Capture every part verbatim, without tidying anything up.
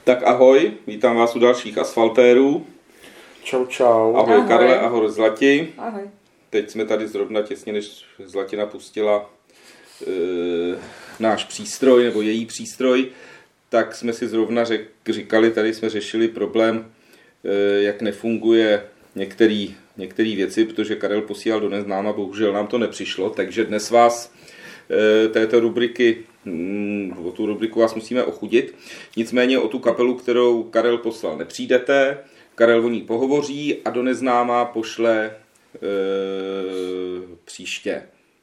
Tak ahoj, vítám vás u dalších asfaltérů. Čau, čau. Ahoj, ahoj. Karle, ahoj Zlati. Ahoj. Teď jsme tady zrovna těsně, než Zlatina pustila e, náš přístroj, nebo její přístroj, tak jsme si zrovna řek, říkali, tady jsme řešili problém, e, jak nefunguje některý, některé věci, protože Karel posílal do neznáma, bohužel nám to nepřišlo, takže dnes vás e, této rubriky, o tu rubriku vás musíme ochudit. Nicméně o tu kapelu, kterou Karel poslal, nepřijdete. Karel o ní pohovoří a do neznáma pošle e, příště.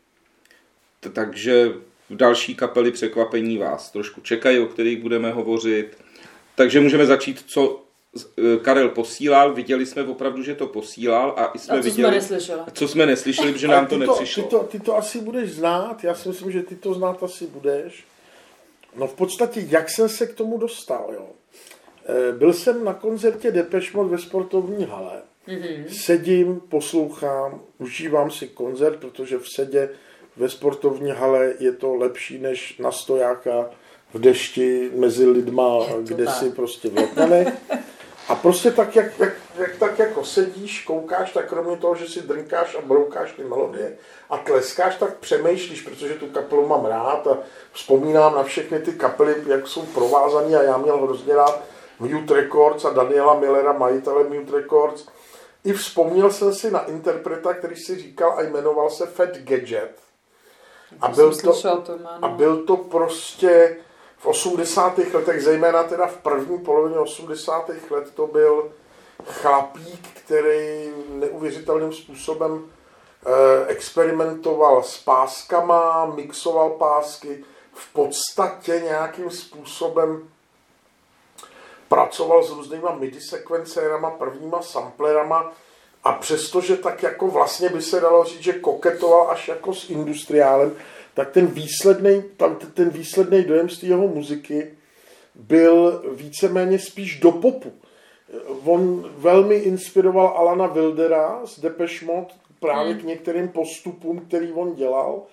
T- takže další kapely překvapení vás trošku čekají, o kterých budeme hovořit. Takže můžeme začít, co Karel posílal. Viděli jsme opravdu, že to posílal. A, i jsme a co viděli, jsme neslyšeli. Co jsme neslyšeli, protože nám to, to nepřišlo. Ty to, ty to asi budeš znát. Já si myslím, že ty to znát asi budeš. No v podstatě, jak jsem se k tomu dostal, jo. Byl jsem na koncertě Depeche Mode ve sportovní hale. Mm-hmm. Sedím, poslouchám, užívám si koncert, protože v sedě ve sportovní hale je to lepší než na stojáka v dešti mezi lidma, kde tak. Si prostě v letnanech. A prostě tak, jak, jak, jak, tak jako sedíš, koukáš, tak kromě toho, že si drnkáš a broukáš ty melodie a tleskáš, tak přemýšlíš, protože tu kapelu mám rád a vzpomínám na všechny ty kapely, jak jsou provázaný a já měl hrozně rád Mute Records a Daniela Millera, majitele Mute Records. I vzpomněl jsem si na interpreta, který si říkal a jmenoval se Fat Gadget. A byl to, a byl to prostě v osmdesátých letech, zejména teda v první polovině osmdesátých let, to byl chlapík, který neuvěřitelným způsobem eh, experimentoval s páskama, mixoval pásky, v podstatě nějakým způsobem pracoval s různýma midi sekvencérama, prvníma samplerama a přestože tak jako vlastně by se dalo říct, že koketoval až jako s industriálem, tak ten výsledný, ten výsledný dojem z té jeho muziky byl víceméně spíš do popu. On velmi inspiroval Alana Wildera z Depeche Mode právě hmm. k některým postupům, který on dělal.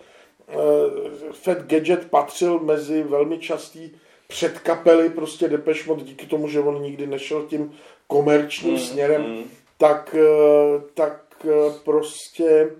Fat Gadget patřil mezi velmi častý předkapely prostě Depeche Mode, díky tomu, že on nikdy nešel tím komerčním mm, směrem, mm. tak, tak prostě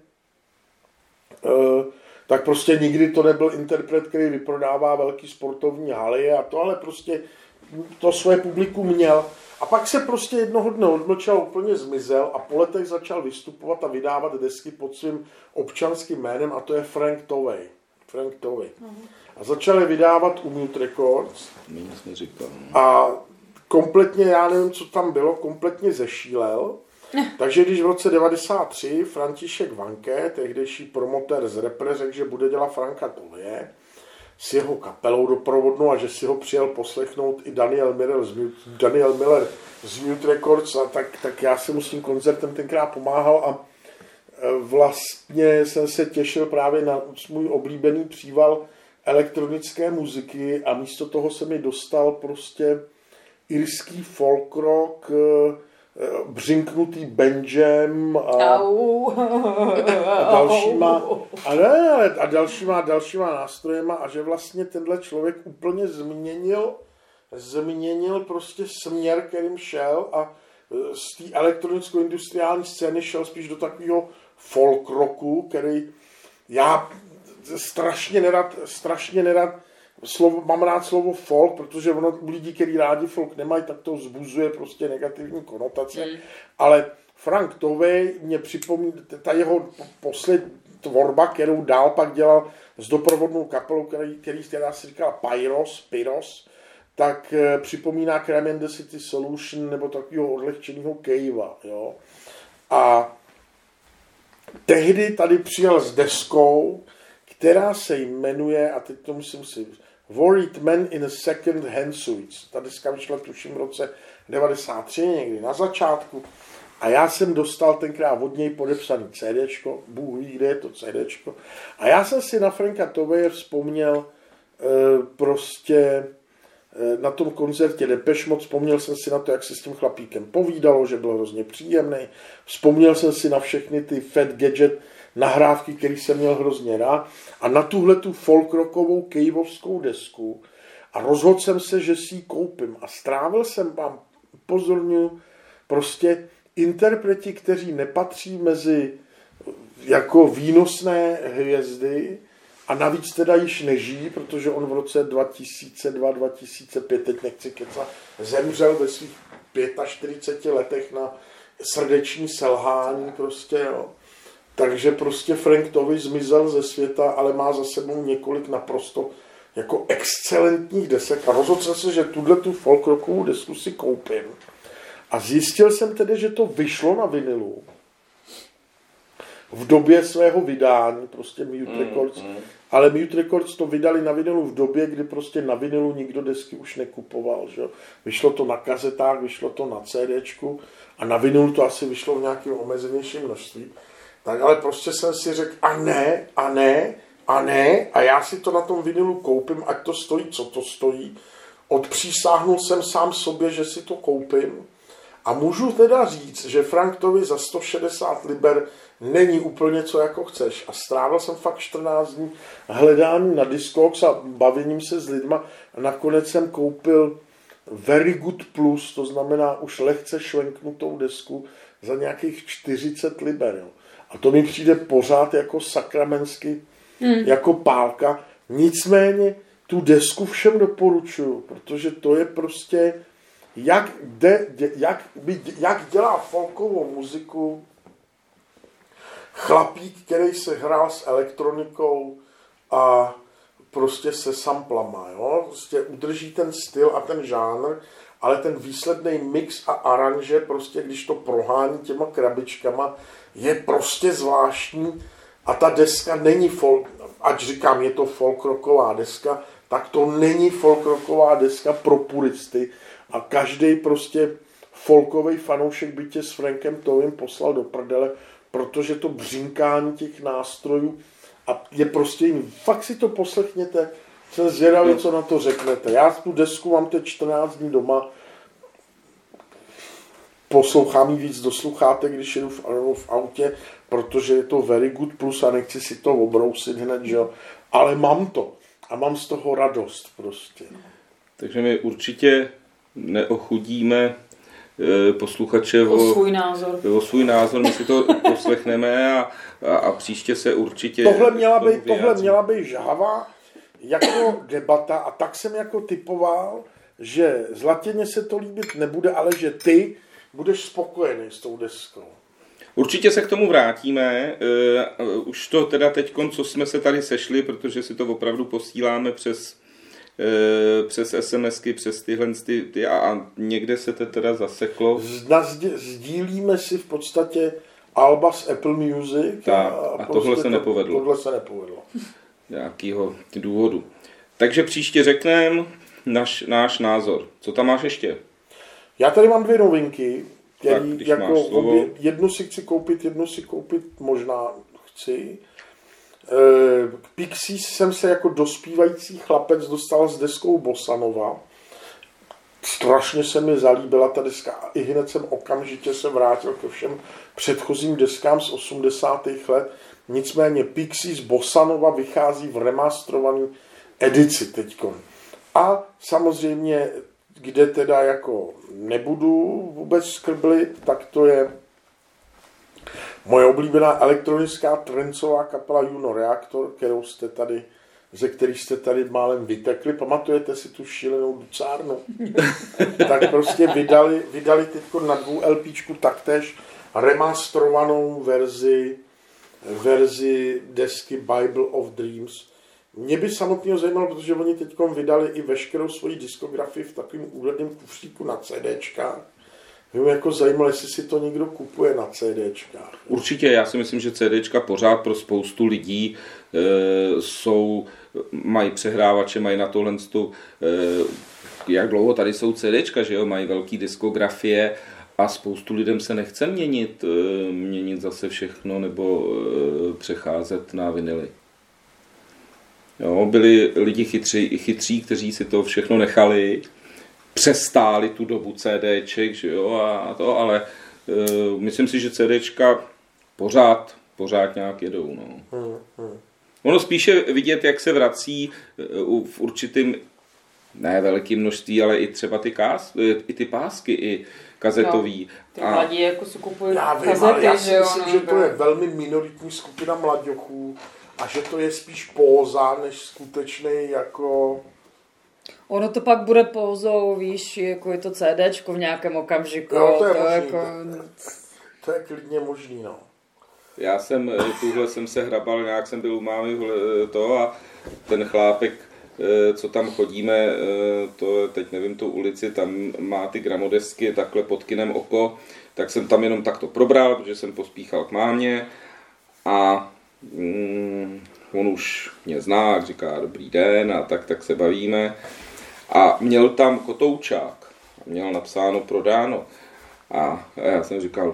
tak prostě nikdy to nebyl interpret, který vyprodává velký sportovní haly a to, ale prostě to svoje publikum měl. A pak se prostě jednoho dne odmlčel, úplně zmizel a po letech začal vystupovat a vydávat desky pod svým občanským jménem a to je Frank Tovey. Frank Tovey. Mm. A začali vydávat u Mute Records. A kompletně, já nevím, co tam bylo, kompletně zešílel. Takže když v roce devadesát tři František Vanke, tehdejší promotér z Repre, řekl, že bude dělat Franka Toveye s jeho kapelou doprovodnou a že si ho přijel poslechnout i Daniel Miller z Mute, Daniel Miller z Mute Records, a tak, tak já jsem mu s tím koncertem tenkrát pomáhal a vlastně jsem se těšil právě na můj oblíbený příval elektronické muziky a místo toho se mi dostal prostě irský folk rock, břinknutý banjem a, a dalšíma a, ne, a dalšíma, dalšíma nástrojema a že vlastně tenhle člověk úplně změnil změnil prostě směr, kterým šel a z té elektronicko-industriální scény šel spíš do takového folk rocku, který já strašně nerad, strašně nerad slovo, mám rád slovo folk, protože ono u lidí, kteří rádi folk nemají, tak to vzbuzuje prostě negativní konotace. Mm. Ale Frank Tovey mě připomíná, ta jeho poslední tvorba, kterou dál pak dělal s doprovodnou kapelou, který, který která se říkala Pyros, Pyros, tak e, připomíná Crime and the City Solution nebo takového odlehčeného Cavea, jo. A tehdy tady přijel s deskou, která se jmenuje, a teď to musím si, Worried Man in a Second Hand Suits. Ta deska vyšla tuším v roce devadesát tři, někdy na začátku. A já jsem dostal tenkrát od něj podepsaný CDčko, Bůh ví, kde je to CDčko. A já jsem si na Franka Toveye vzpomněl e, prostě e, na tom koncertě Depeche Mode, vzpomněl jsem si na to, jak se s tím chlapíkem povídalo, že byl hrozně příjemný. Vzpomněl jsem si na všechny ty Fat Gadget nahrávky, který jsem měl hrozně rád. A na tuhle tu folk rockovou caveovskou desku. A rozhodl jsem se, že si ji koupím. A strávil jsem, vám upozorňuji, prostě interpreti, kteří nepatří mezi jako výnosné hvězdy a navíc teda již nežijí, protože on v roce dva tisíce dva dva tisíce pět, teď nechci kecat, zemřel ve svých čtyřiceti pěti letech na srdeční selhání prostě, jo. Takže prostě Frank Tovey zmizel ze světa, ale má za sebou několik naprosto jako excelentních desek a rozhodl jsem se, že tuhle folk rockovou desku si koupím. A zjistil jsem tedy, že to vyšlo na vinilu v době svého vydání, prostě Mute mm, Records, mm. ale Mute Records to vydali na vinilu v době, kdy prostě na vinilu nikdo desky už nekupoval. Že? Vyšlo to na kazetách, vyšlo to na CDčku a na vinilu to asi vyšlo v nějakém omezenějším množství. Tak ale prostě jsem si řekl, a ne, a ne, a ne, a já si to na tom vinilu koupím, ať to stojí, co to stojí. Odpřísáhnul jsem sám sobě, že si to koupím. A můžu teda říct, že Frank Tovey za sto šedesát liber není úplně co jako chceš. A strávil jsem fakt čtrnáct dní hledáním na Discogs a bavením se s lidma. A nakonec jsem koupil Very Good Plus, to znamená už lehce švenknutou desku za nějakých čtyřicet liber. Jo. A to mi přijde pořád jako sakramensky, hmm. jako pálka. Nicméně tu desku všem doporučuju, protože to je prostě, jak, de, de, jak, jak dělá folkovou muziku chlapík, který se hrál s elektronikou a prostě se samplama. Jo? Prostě udrží ten styl a ten žánr, ale ten výsledný mix a aranže, prostě když to prohání těma krabičkama, je prostě zvláštní a ta deska není folk, ať říkám, je to folk rocková deska, tak to není folk rocková deska pro puristy a každý prostě folkový fanoušek by tě s Frankem Toweym poslal do prdele, protože to břinkání těch nástrojů a je prostě jiný. Fakt si to poslechněte, jsem zvědavý, co na to řeknete. Já tu desku mám teď čtrnáct dní doma, poslouchám ji víc do sluchátek, když jedu v, v autě, protože je to Very Good Plus a nechci si to obrousit hned, že jo. Ale mám to a mám z toho radost prostě. Takže my určitě neochudíme posluchače o, o svůj názor. O svůj názor, my si to poslechneme a, a, a příště se určitě... Tohle měla být, tohle měla být žhavá jako debata a tak jsem jako typoval, že Zlatině se to líbit nebude, ale že ty budeš spokojený s tou deskou. Určitě se k tomu vrátíme. Uh, už to teda teďkon, co jsme se tady sešli, protože si to opravdu posíláme přes, uh, přes SMSky, přes tyhle ty, ty a, a někde se to teda zaseklo. Sdílíme si v podstatě alba z Apple Music. Ta, a, a tohle prostě se nepovedlo. Tohle se nepovedlo. Nějakýho důvodu. Takže příště řekneme náš, náš názor. Co tam máš ještě? Já tady mám dvě novinky, který jako obě, jednu si chci koupit, jednu si koupit možná chci. K Pixies jsem se jako dospívající chlapec dostal s deskou Bossa Nova. Strašně se mi zalíbila ta deska a i hned jsem okamžitě se vrátil ke všem předchozím deskám z osmdesátých let. Nicméně Pixies Bossa Nova vychází v remasterované edici teďkon. A samozřejmě, kde teda jako nebudu vůbec skrblit, tak to je moje oblíbená elektronická trencová kapela Juno Reaktor, kterou jste tady, ze kterých jste tady málem vytekli. Pamatujete si tu šílenou ducárnu? Tak prostě vydali, vydali teďko na dvou LPčku taktéž remasterovanou verzi verzi desky Bible of Dreams. Mě by samotného zajímalo, protože oni teď vydali i veškerou svoji diskografii v takovém úhledném kufříku na CDčkách. Mě by jako zajímalo, jestli si to někdo kupuje na CDčkách. Určitě, já si myslím, že CDčka pořád pro spoustu lidí e, jsou, mají přehrávače, mají na tohle stu, e, jak dlouho tady jsou CDčka, že jo, mají velký diskografie a spoustu lidem se nechce měnit, e, měnit zase všechno nebo e, přecházet na vinily. Jo, byli lidi chytří, chytří, kteří si to všechno nechali, přestáli tu dobu CDček, že jo, a to, ale uh, myslím si, že CDčka pořád, pořád nějak jedou, no. Hmm, hmm. Ono spíše vidět, jak se vrací uh, v určitým ne velké množství, ale i třeba ty, kás, i ty pásky, i kazetový. No, ty mladí jako si kupují já vím, kazety, já že jo? myslím, No, že to je velmi minoritní skupina mladěchů a že to je spíš póza, než skutečný jako... Ono to pak bude pózou, víš, jako je to CDčko v nějakém okamžiku. Jo, to je to možný, jako... to je klidně možný, no. Já jsem, tuhle jsem se hrabal, nějak jsem byl u mámy to a ten chlápek, co tam chodíme, to teď nevím, tu ulici, tam má ty gramodesky takhle pod kinem oko, tak jsem tam jenom takto probral, protože jsem pospíchal k mámě a mm, on už mě zná, jak říká dobrý den a tak, tak se bavíme a měl tam kotoučák, měl napsáno prodáno a já jsem říkal,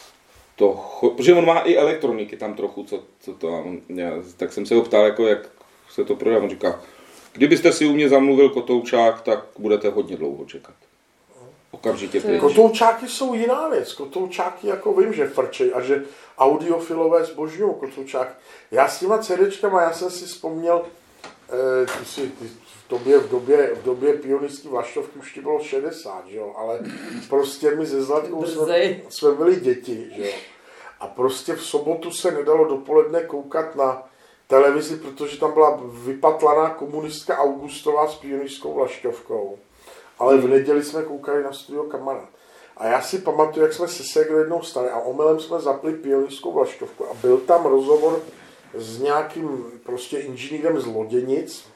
to, protože on má i elektroniky tam trochu, co, co to, já, tak jsem se ho ptal, jako, jak se to prodá, on říká, kdybyste si u mě zamluvil kotoučák, tak budete hodně dlouho čekat. Okamžitě pryč. Kotoučáky jsou jiná věc, kotoučáky jako vím, že frčej a že audiofilové zbožňují kotoučák. Já s těma CDčkama, já jsem si vzpomněl, eh, ty si, ty, v době, v době, v době pionistní vlaštovky už ti bylo šedesát, že jo, ale prostě my ze Zlatkou jsme, jsme byli děti, že jo. A prostě v sobotu se nedalo dopoledne koukat na televizi, protože tam byla vypatlaná komunistka Augustová s pionistskou vlaštovkou. Ale v neděli jsme koukali na Studio Kamarád. A já si pamatuju, jak jsme se Segrou jednou stali a omylem jsme zapli pionistskou vlaštovku a byl tam rozhovor s nějakým prostě inženýrem z Loděnic,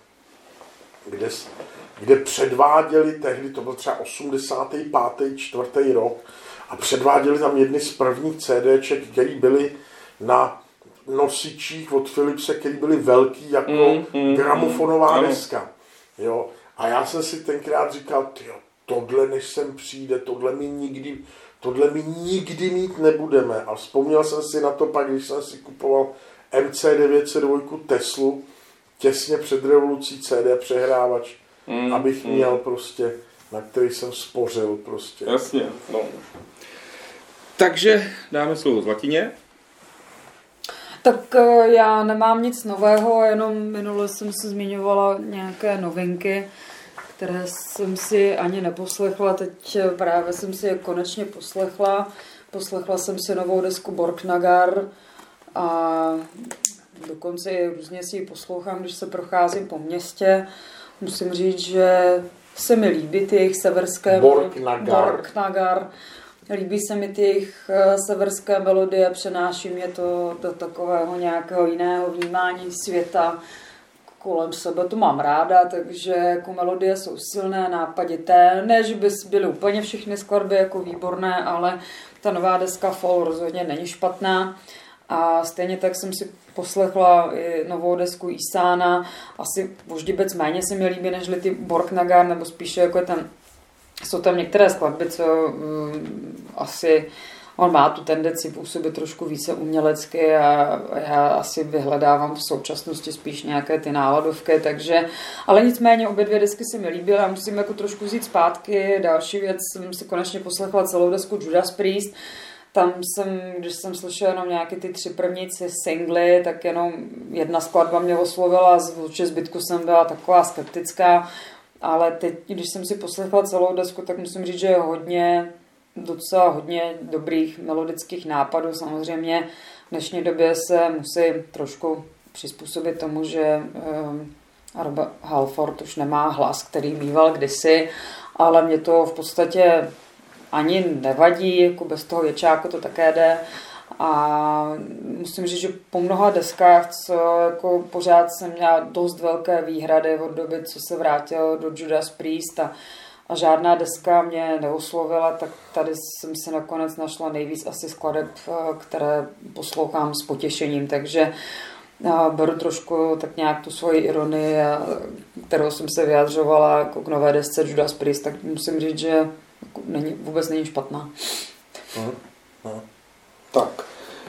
kde, kde předváděli tehdy, to byl třeba osmdesátý pátý čtvrtý rok, a předváděli tam jedny z prvních CDček, které byly na nosičích od Philipse, které byly velký jako mm, mm, gramofonová mm, deska. Jo. A já jsem si tenkrát říkal, tyjo, tohle než sem přijde, tohle mi nikdy, tohle mi nikdy mít nebudeme. A vzpomněl jsem si na to pak, když jsem si kupoval M C devět set dva Teslu, těsně před revolucí C D přehrávač, mm, abych mm. měl prostě, na který jsem spořil prostě. Jasně, no. Takže dáme slovo Zlatině. Tak já nemám nic nového, jenom minule jsem se zmiňovala nějaké novinky, které jsem si ani neposlechla. Teď právě jsem si je konečně poslechla. Poslechla jsem si novou desku Borknagar a dokonce i různě si ji poslouchám, když se procházím po městě. Musím říct, že se mi líbí ty jejich severské... Borknagar. Borknagar. Líbí se mi ty jejich severské melodie, přenáší mě to do takového nějakého jiného vnímání světa kolem sebe. To mám ráda, takže jako melodie jsou silné, nápadité. Ne, že by byly úplně všechny skladby jako výborné, ale ta nová deska Fall rozhodně není špatná. A stejně tak jsem si poslechla i novou desku Isána. Asi Voždibec méně se mi líbí, nežli ty Borknagar, nebo spíše jako ten... Jsou tam některé skladby, co um, asi on má tu tendenci působit trošku více umělecky a já asi vyhledávám v současnosti spíš nějaké ty náladovky, takže, ale nicméně obě dvě desky se mi líbily a musím jako trošku vzít zpátky. Další věc, jsem si konečně poslechla celou desku Judas Priest. Tam jsem, když jsem slyšela jenom nějaké ty tři první singly, tak jenom jedna skladba mě oslovila, z vůči zbytku jsem byla taková skeptická. Ale teď, když jsem si poslechla celou desku, tak musím říct, že je hodně, docela hodně dobrých melodických nápadů. Samozřejmě v dnešní době se musí trošku přizpůsobit tomu, že um, Robert Halford už nemá hlas, který mýval kdysi, ale mě to v podstatě ani nevadí, jako bez toho věčáku to také jde. A musím říct, že po mnoha deskách, co jako pořád jsem měla dost velké výhrady od doby, co se vrátil do Judas Priest a, a žádná deska mě neoslovila, tak tady jsem si nakonec našla nejvíc asi skladeb, které poslouchám s potěšením, takže beru trošku tak nějak tu svoji ironii, kterou jsem se vyjadřovala jako k nové desce Judas Priest, tak musím říct, že není, vůbec není špatná. Aha. Aha. Tak,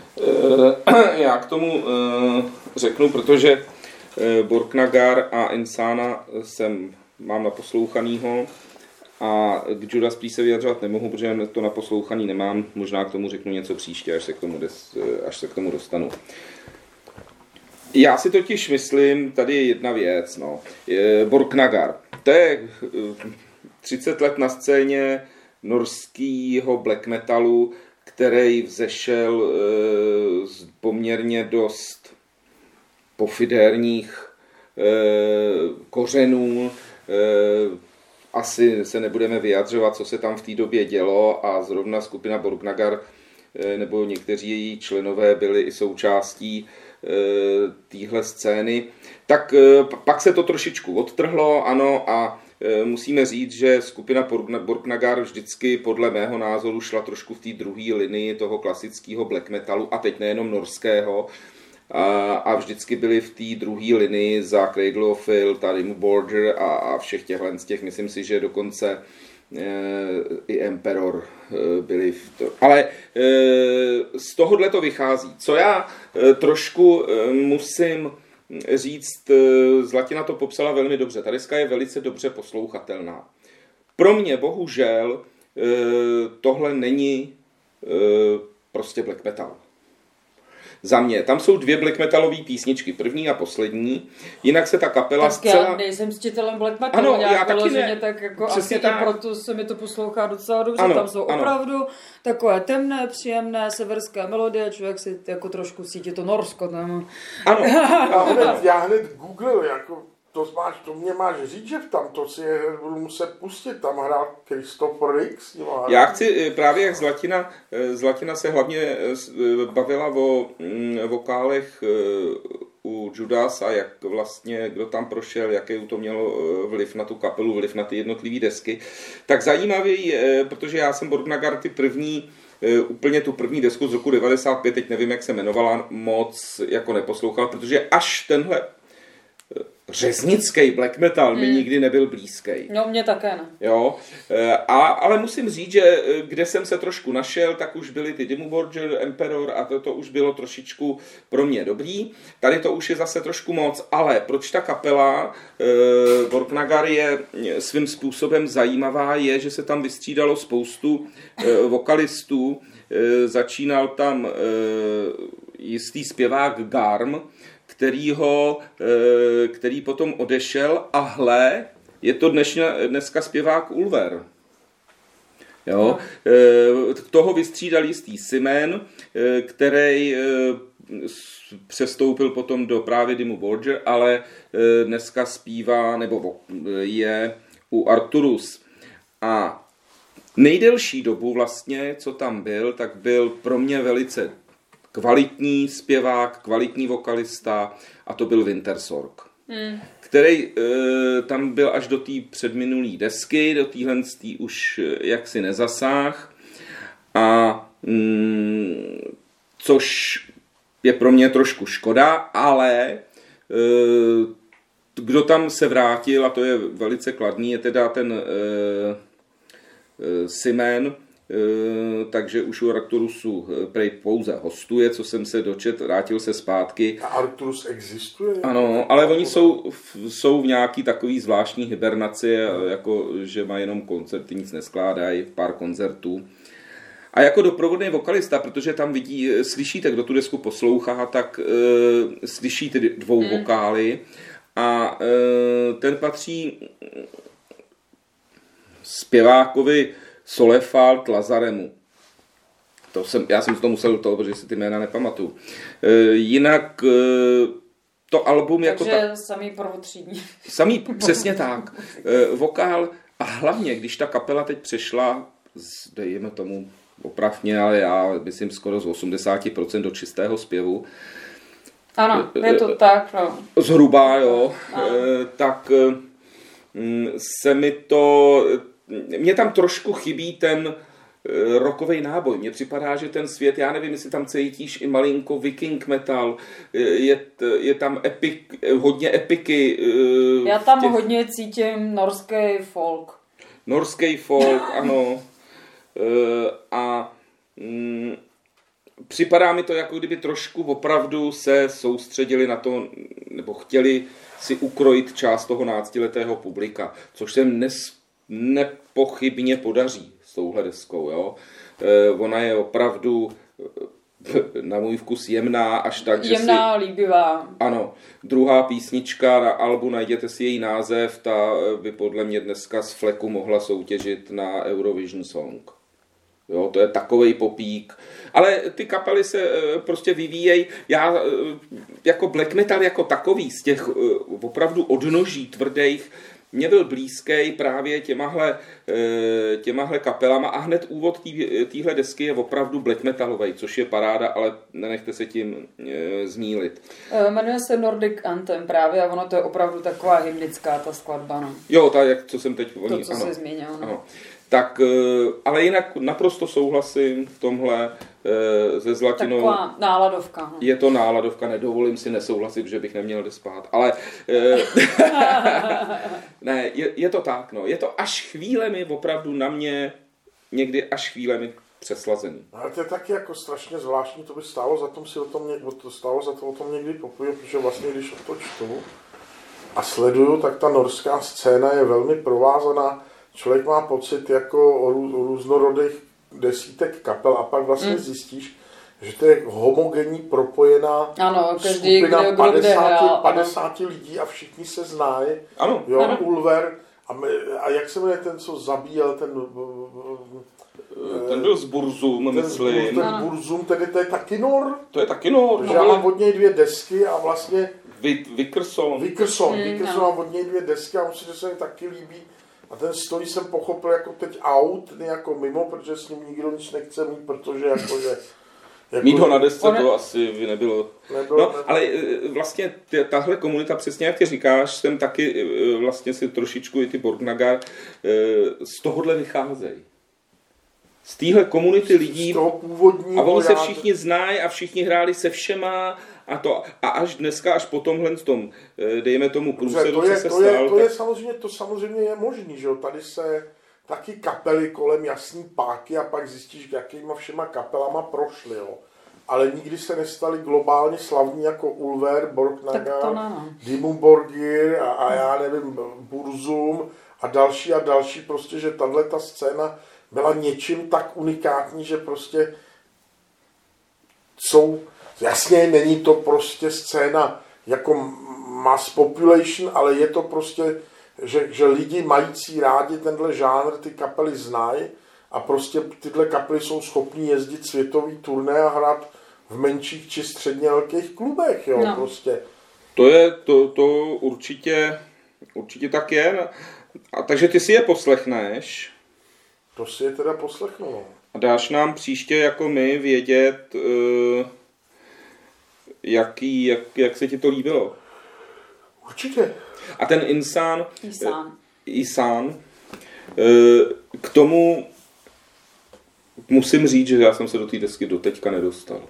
já k tomu řeknu, protože Borknagar a Insana jsem, mám naposlouchanýho a k Judas Priest se vyjadřovat nemohu, protože to naposlouchaný nemám, možná k tomu řeknu něco příště, až se k tomu, des, až se k tomu dostanu. Já si totiž myslím, tady je jedna věc, no. Borknagar. to je třicet let na scéně norského black metalu, který vzešel z poměrně dost pofidérních kořenů. Asi se nebudeme vyjadřovat, co se tam v té době dělo, a zrovna skupina Borknagar nebo někteří její členové byli i součástí téhle scény. Tak pak se to trošičku odtrhlo, ano, a musíme říct, že skupina Borknagar vždycky podle mého názoru šla trošku v té druhé linii toho klasického black metalu, a teď nejenom norského, a, a vždycky byli v té druhé linii za Cradle of Filth, Dimmu Borgir a, a všech těchhle z těch, myslím si, že dokonce e, i Emperor e, byli v to. Ale e, z tohohle to vychází. Co já e, trošku e, musím říct, Zlatina to popsala velmi dobře. Ta deska je velice dobře poslouchatelná. Pro mě bohužel tohle není prostě black metal. Za mě. Tam jsou dvě black metalové písničky, první a poslední. Jinak se ta kapela tak zcela... já nejsem ctitelem black metalu, ano, já taky ne. Tak jako přesně asi tak. Proto se mi to poslouchá docela dobře. Ano, tam jsou ano. opravdu takové temné, příjemné severské melodie, člověk si jako trošku cítí to Norsko tam. Ano. já, hned, já hned googlil, jako to, máš, to mě máš říct, že tam to si je, budu muset pustit, tam hrál Christopher Ricks. Já chci právě, jak Zlatina, Zlatina se hlavně bavila o vokálech u Judas a jak vlastně, kdo tam prošel, jaký to mělo vliv na tu kapelu, vliv na ty jednotlivé desky. Tak zajímavý, protože já jsem Borknagar ty první, úplně tu první desku z roku devadesát pět, teď nevím, jak se jmenovala, moc jako neposlouchal, protože až tenhle řeznický black metal mi hmm. nikdy nebyl blízký. No, mě také ne. Jo, a, ale musím říct, že kde jsem se trošku našel, tak už byly ty Dimmu Borgir, Emperor a to, to už bylo trošičku pro mě dobrý. Tady to už je zase trošku moc, ale proč ta kapela e, Borknagar je svým způsobem zajímavá, je, že se tam vystřídalo spoustu e, vokalistů. E, začínal tam e, jistý zpěvák Garm, který, ho, který potom odešel, a hle, je to dnešně, dneska zpěvák Ulver. Jo? No. Toho vystřídal jistý Simen, který přestoupil potom do právě Dimmu Borgir, ale dneska zpívá, nebo je u Arturus. A nejdelší dobu vlastně, co tam byl, tak byl pro mě velice kvalitní zpěvák, kvalitní vokalista, a to byl Wintersorg, hmm. který e, tam byl až do té předminulý desky, do téhle už jaksi nezasáh, a mm, což je pro mě trošku škoda, ale e, kdo tam se vrátil, a to je velice kladný, je teda ten e, e, Simen, Uh, takže už u Arturusu prej pouze hostuje, co jsem se dočet, vrátil se zpátky. A Arturus existuje? Ano, ale oni jsou, jsou v nějaký takový zvláštní hibernaci, jako že má jenom koncerty, nic neskládají, pár koncertů. A jako doprovodný vokalista, protože tam vidí, slyšíte, kdo tu desku poslouchá, tak uh, slyšíte dvou hmm. vokály, a uh, ten patří zpěvákovi Solefald Lazaremu. To jsem, já jsem to musel to, protože si ty jména nepamatuju. E, jinak e, to album takže jako tak... Takže samý prvotřídní. Samý, přesně tak. E, vokál, a hlavně, když ta kapela teď přešla, dejme tomu opravně, ale já myslím skoro z osmdesát procent do čistého zpěvu. Ano, je to tak, no. Zhruba, jo. E, tak e, se mi to... Mně tam trošku chybí ten rockový náboj. Mně připadá, že ten svět, já nevím, jestli tam cítíš i malinko viking metal, je, je tam epic, hodně epiky. Já tam těch... hodně cítím norský folk. Norský folk, ano. A mm, připadá mi to, jako kdyby trošku opravdu se soustředili na to, nebo chtěli si ukrojit část toho náctiletého publika, což jsem nes nepochybně podaří s touhle deskou. Jo? E, ona je opravdu na můj vkus jemná až tak, že jemná, si... líbivá. Ano. Druhá písnička na albu, najděte si její název, ta by podle mě dneska z fleku mohla soutěžit na Eurovision Song. Jo, to je takovej popík. Ale ty kapely se prostě vyvíjejí. Já jako black metal jako takový z těch opravdu odnoží tvrdých mě byl blízký právě těmahle, těmahle kapelama a hned úvod téhle desky je opravdu black metalovej, což je paráda, ale nenechte se tím zmýlit. Jmenuje se Nordic Anthem právě a ono to je opravdu taková hymnická ta skladba. No. Jo, ta, jak, co jsem teď... To, co jsi zmínil. No. Ano. Tak, ale jinak naprosto souhlasím v tomhle se Zlatinou. Taková náladovka. No. Je to náladovka, nedovolím si nesouhlasit, že bych neměl jde spát, ale ne, je, je to tak, no. Je to až chvílemi opravdu na mě, někdy až chvílemi přeslazený. Ale to je taky jako strašně zvláštní, to by stálo za tom si o tom, to stálo za to o tom někdy popovědět, protože vlastně když to čtu a sleduju, tak ta norská scéna je velmi provázaná. Člověk má pocit jako o různorodých desítek kapel a pak vlastně mm. zjistíš, že to je homogenní propojená ano, každý, skupina kdo, kdo padesát, padesát lidí a všichni se znají. Ano. Jo, ano. Ulver. A, my, a jak se jmenuje ten, co zabíjel ten... Ten byl z Burzum, myslím. Ten Burzum, tedy to je taky Nor. To je taky Nor. Takže já mám od něj dvě desky a vlastně... Vickerson. Vickerson. Mm, Vickerson no. mám od něj dvě desky a musím, že se mi taky líbí. A ten stojí jsem pochopil jako teď out, ne jako mimo, protože s ním nikdo nic nechce mít, protože jakože... Jako, mít ho na desce one... to asi by nebylo. nebylo No, nebylo. ale vlastně tahle komunita, přesně jak ty říkáš, jsem taky vlastně si trošičku i ty Borknagar z tohohle vycházejí. Z téhle komunity lidí. Z toho původního. A oni se já... všichni znají a všichni hráli se všema. A, to, a až dneska, až po tomhle tom, dejme tomu průsedu, to je, co se to je, stál. to, je tak... samozřejmě, to samozřejmě je možný, že jo? Tady se taky kapely kolem jasný páky a pak zjistíš, jakýma všema kapelama prošly, jo? Ale nikdy se nestali globálně slavní jako Ulver, Borknagar, Dimmu Borgir a, a já nevím, Burzum a další a další, prostě, že tahle ta scéna byla něčím tak unikátní, že prostě jsou, jasně není to prostě scéna jako mass population, ale je to prostě, že, že lidi mající rádi tenhle žánr, ty kapely znají a prostě tyhle kapely jsou schopní jezdit světový turné a hrát v menších či středně velkých klubech, jo, no. prostě. To je, to, to určitě, určitě tak je. A takže ty si je poslechneš. To si je teda poslechnu. A dáš nám příště jako my vědět, uh, jaký, jak, jak se ti to líbilo. Určitě. A ten Insán, Isán. Isán, k tomu musím říct, že já jsem se do té desky doteďka nedostal.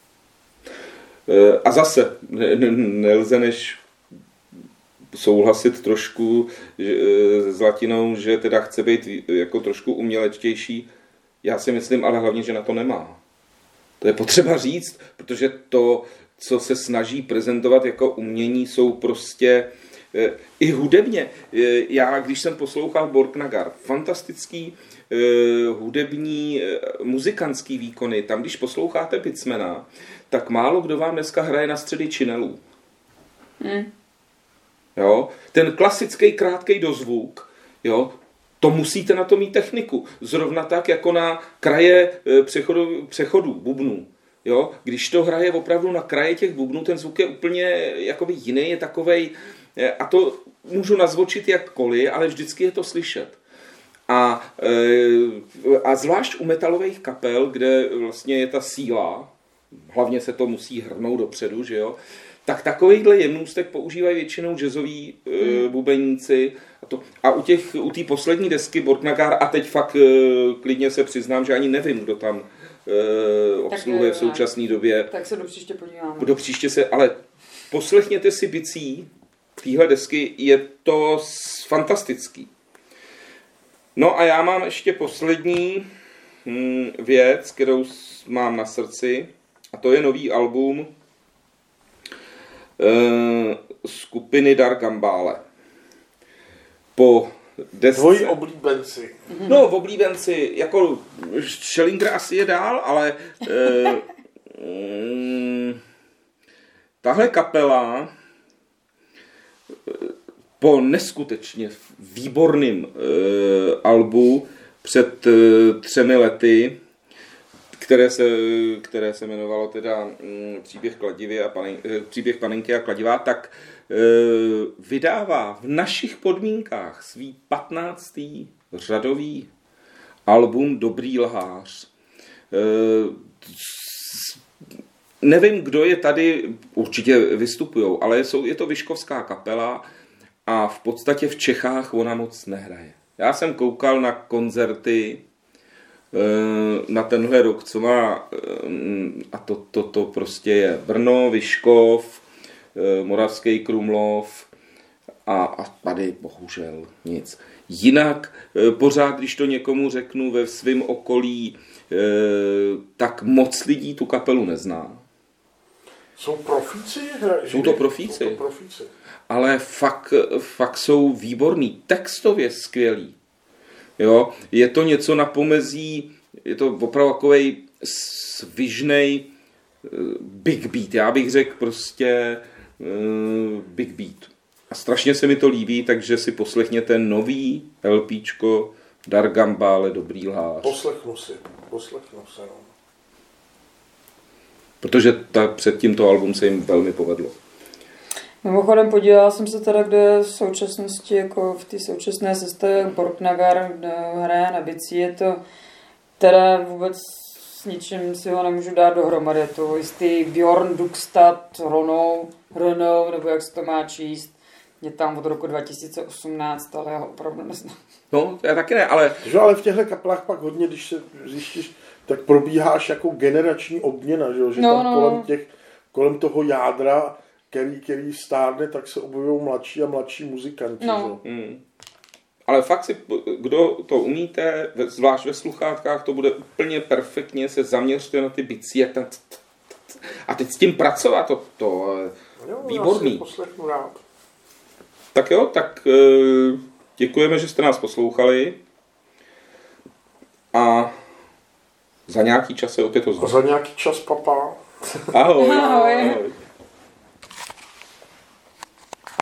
A zase nelze než souhlasit trošku s Zlatinou, že teda chce být jako trošku umělečtější. Já si myslím, ale hlavně, že na to nemá. To je potřeba říct, protože to, co se snaží prezentovat jako umění, jsou prostě i hudebně. Já, když jsem poslouchal Borknagar, fantastický hudební, muzikantský výkony, tam, když posloucháte Picmana, tak málo kdo vám dneska hraje na středy činelů. Hmm. Jo? Ten klasický krátký dozvuk, jo? To musíte na to mít techniku. Zrovna tak, jako na kraje přechodu, přechodů, bubnů. Jo? Když to hraje opravdu na kraje těch bubnů, ten zvuk je úplně jakoby jiný, je takovej, a to můžu nazvočit jakkoliv, ale vždycky je to slyšet. A, a zvlášť u metalových kapel, kde vlastně je ta síla, hlavně se to musí hrnout dopředu, že jo, tak takovýhle jemnůstek používají většinou jazzoví hmm. bubeníci. A, to, a u těch, u té poslední desky Borknagar, a teď fakt klidně se přiznám, že ani nevím, kdo tam uh, obsluhuje v současné době. Tak se do příště podíváme. Do příště se, ale poslechněte si bicí téhle desky, je to fantastický. No a já mám ještě poslední hm, věc, kterou mám na srdci, a to je nový album eh, skupiny Dar Gambale. Po desce... Tvoji oblíbenci. No, v oblíbenci, jako Schellinger asi je dál, ale eh, mm, tahle kapela po neskutečně výborným uh, albu před uh, třemi lety, které se, které se jmenovalo teda um, Příběh Kladivy a panen, uh, Příběh panenky a kladiva, tak uh, vydává v našich podmínkách svý patnáctý řadový album Dobrý lhář. Uh, nevím, kdo je tady, určitě vystupujou, ale jsou, je to vyškovská kapela a v podstatě v Čechách ona moc nehraje. Já jsem koukal na koncerty na tenhle rok, co má, a to, to, to prostě je Brno, Vyškov, Moravský Krumlov a, a tady bohužel nic. Jinak pořád, když to někomu řeknu ve svém okolí, tak moc lidí tu kapelu nezná. Jsou profíci? Jsou to profíci. Jsou to profíci. Ale fakt, fakt jsou výborný, textově skvělý. Jo? Je to něco na pomezí, je to opravdu takovej svižnej big beat. Já bych řekl prostě uh, big beat. A strašně se mi to líbí, takže si poslechněte nový LPčko Dar Gambale Dobrý lhář. Poslechnu si, poslechnu se. No. Protože ta, před tímto album se jim velmi povedlo. Mimochodem podívala jsem se teda, kde v současnosti, jako v té současné sestavě Borknagar, kde hraje na bicí, je to teda vůbec s ničím si ho nemůžu dát dohromady. Je to jistý Bjorn Dugstad Ronou, Ronou, nebo jak se to má číst. Je tam od roku dva tisíce osmnáct, ale já ho opravdu neznám. No, já taky ne, ale... Že, ale v těchto kaplách pak hodně, když se zjistíš, tak probíháš jako generační obměna, že, že no, tam no. kolem, těch, kolem toho jádra, který, který stárne, tak se objevují mladší a mladší muzikanti. No. Hmm. Ale fakt si, kdo to umíte, zvlášť ve sluchátkách, to bude úplně perfektně, se zaměřte na ty bicí, jak tam... A teď s tím pracovat, to, to jo, výborný. Já si poslechnu rád. Tak jo, tak děkujeme, že jste nás poslouchali a za nějaký čas se opět ozveme. A za nějaký čas, papa. Ahoj. Ahoj. Ahoj.